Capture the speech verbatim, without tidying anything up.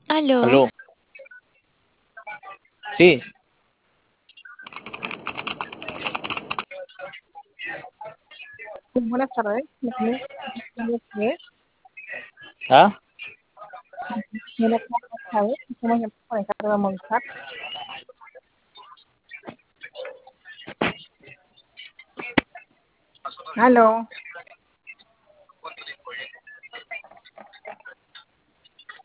Aló, Aló, sí, Buenas tardes. ¿Me puedes decir qué es? ¿ah? ¿Me lo puedes saber? ¿Cómo se puede conectar a Movistar? Aló.